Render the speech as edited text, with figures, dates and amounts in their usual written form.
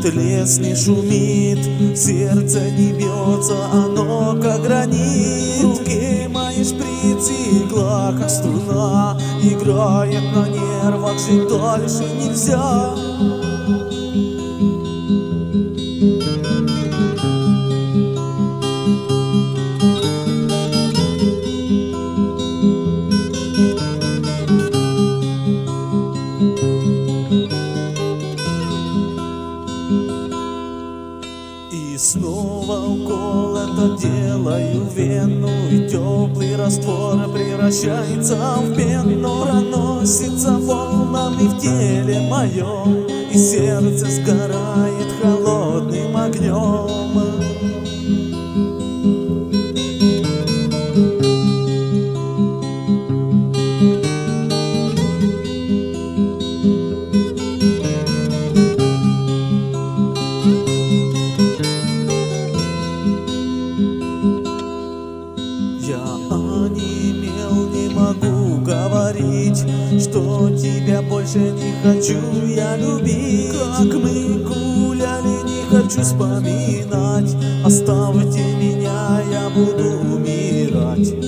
лес не шумит, сердце не бьется, оно как гранит. В руке мои шприц, игла как струна, играет на нервах, жить дальше нельзя. И снова укол этот делаю в вену, и теплый раствор превращается в пену. Проносится волнами в теле моем, и сердце сгорает холодным огнем. Я онемел, не могу говорить, что тебя больше не хочу я любить. Как мы гуляли, не хочу вспоминать. Оставьте меня, я буду умирать.